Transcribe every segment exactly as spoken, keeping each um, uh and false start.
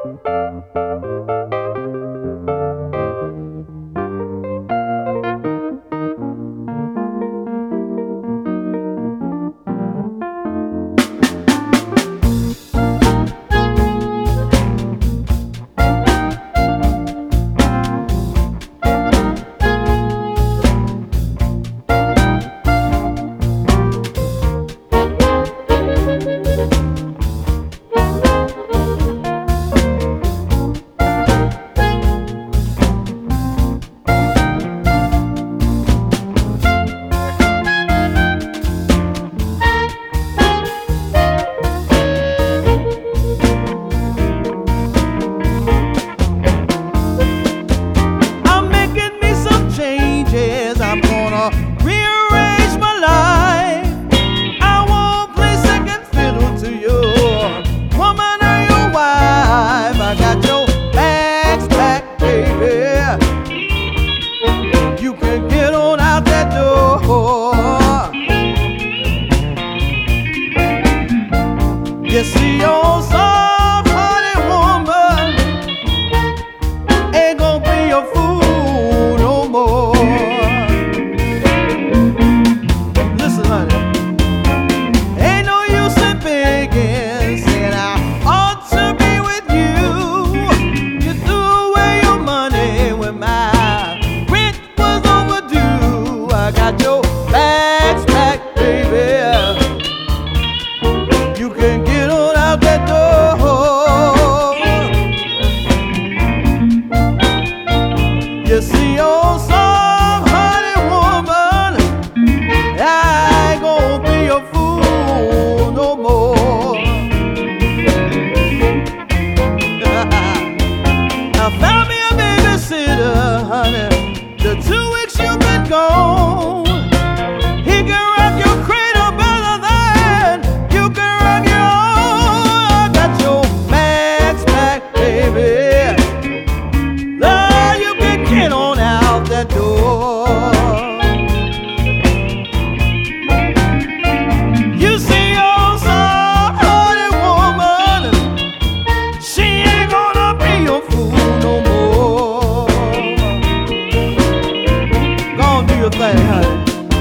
You see, your soft-hearted woman ain't gonna be a fool no more. Listen, honey, ain't no use in begging, saying I ought to be with you. You threw away your money when my rent was overdue. I got your bags packed, baby. You can get on out that door. You see, your soft-hearted woman, I ain't gonna be a fool no more. I found me a babysitter, honey, the two weeks you've been gone. He can rock your cradle better than you can rock your own. I got your bags packed, baby. Love, you can get on out that door. You see, your soft-hearted woman, she ain't gonna be a fool no more. Go on, do your thing, honey.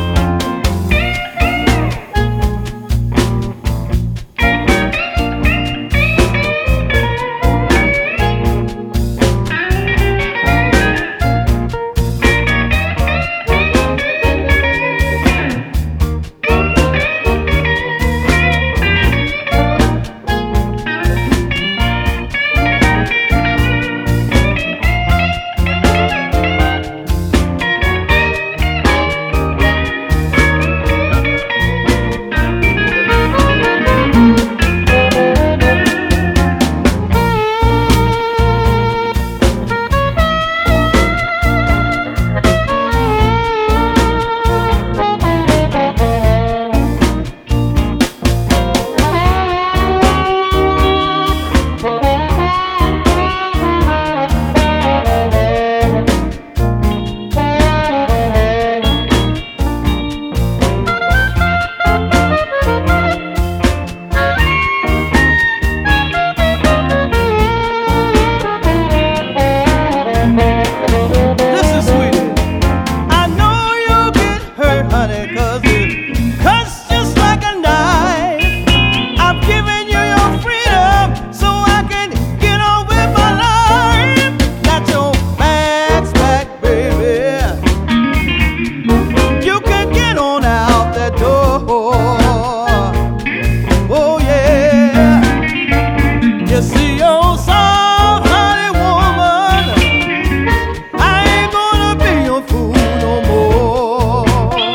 Oh yeah, you see, your soft-hearted woman, I ain't gonna be a fool no more.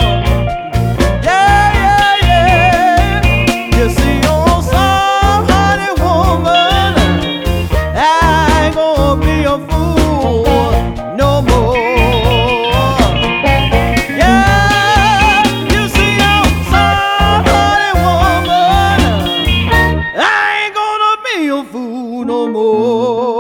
Yeah, yeah, yeah. You see, your soft-hearted woman, I ain't gonna be a fool no more. Fool no more.